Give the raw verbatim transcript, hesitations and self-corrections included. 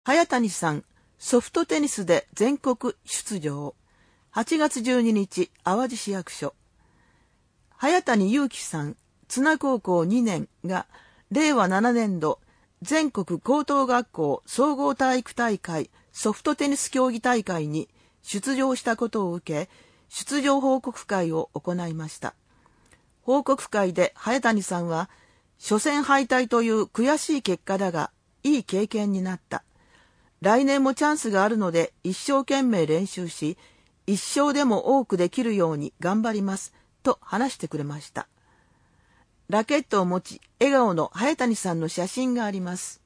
早谷さん、ソフトテニスで全国出場。はちがつじゅうににち、淡路市役所。早谷祐樹さん、津奈高校にねんが、れいわななねんど、全国高等学校総合体育大会ソフトテニス競技大会に出場したことを受け、出場報告会を行いました。報告会で早谷さんは、初戦敗退という悔しい結果だが、いい経験になった。来年もチャンスがあるので一生懸命練習し、一勝でも多くできるように頑張ります、と話してくれました。ラケットを持ち、笑顔の早谷さんの写真があります。